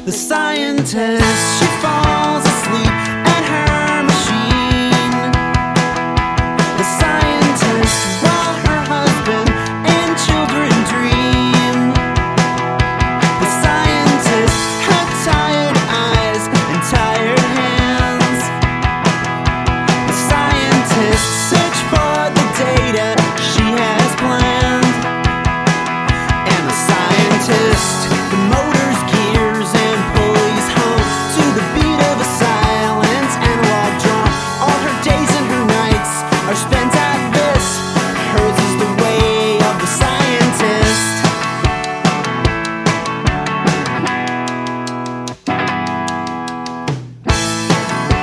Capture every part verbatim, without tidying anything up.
The scientist, she falls asleep at her machine. The scientist, while her husband and children dream. The scientist had tired eyes and tired hands. The scientist searched for the data she has planned. And the scientist, the motors, gears, and pulleys hum to the beat of a silent analog drum. All her days and her nights are spent at this. Hers is the way of the scientist.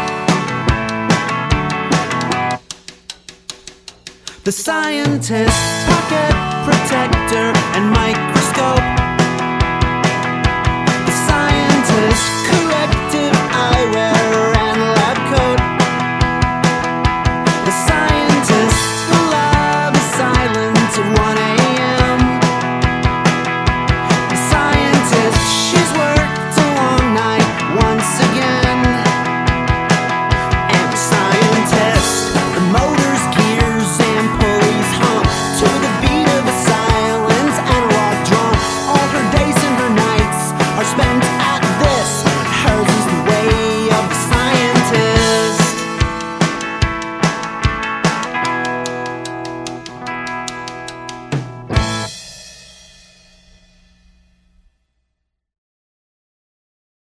The scientist